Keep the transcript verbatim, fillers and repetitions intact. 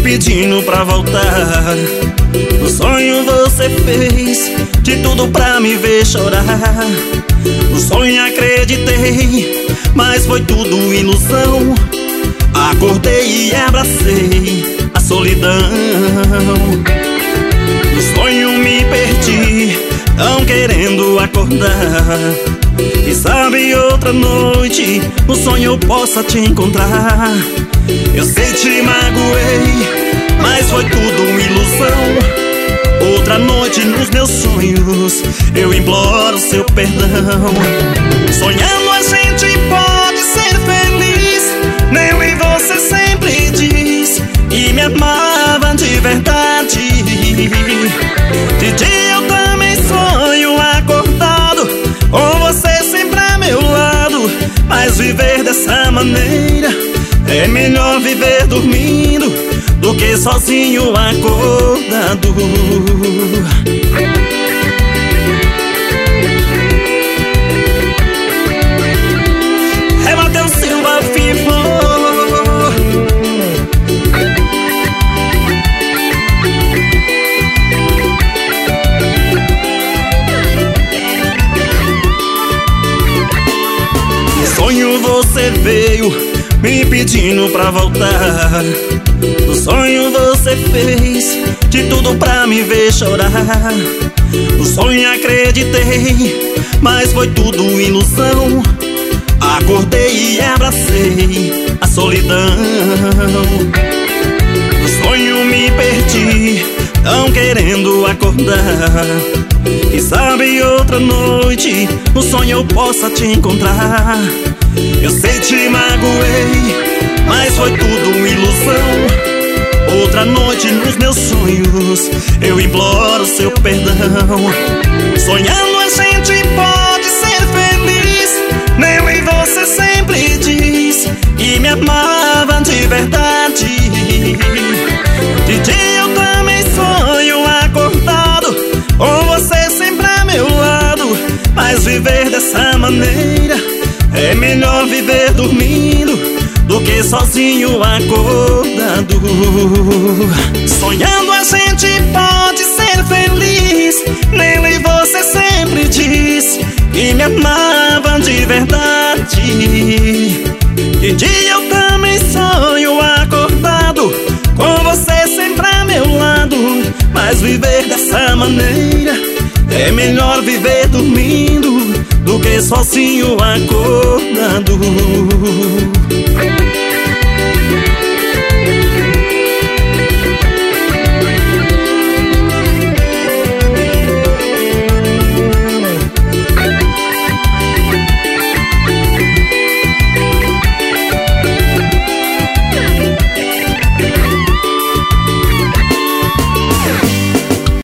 pedindo pra voltar. No sonho você fez de tudo pra me ver chorar. No sonho acreditei, mas foi tudo ilusão. Acordei e abracei a solidão. No sonho me perdi, não querendo acordar. E sabe, outra noite no sonho eu possa te encontrar. Eu sei te magoei, mas foi tudo ilusão. Outra noite nos meus sonhos eu imploro seu perdão. Sonhando a gente pode ser feliz, eu e você sempre diz e me amava de verdade. De dia eu também sonho acordado, com você sempre a meu lado. Mas viver dessa maneira é melhor viver dormindo do que sozinho acordado. É Matheus Silva Vivo. No sonho você veio me pedindo pra voltar. No sonho você fez de tudo pra me ver chorar. No sonho acreditei, mas foi tudo ilusão. Acordei e abracei a solidão. No sonho me perdi, não querendo acordar. E sabe, outra noite no sonho eu possa te encontrar. Eu sei te magoei, mas foi tudo ilusão. Outra noite nos meus sonhos eu imploro seu perdão. Sonhando a gente pode ser feliz, eu e você sempre diz e me amava de verdade. De dia eu também sonho acordado, com você sempre a meu lado. Mas viver dessa maneira é melhor viver dormindo do que sozinho acordado. Sonhando a gente pode ser feliz, eu e você sempre diz e me amava de verdade. De dia eu também sonho acordado, com você sempre a meu lado. Mas viver dessa maneira é melhor viver dormindo do que sozinho acordado.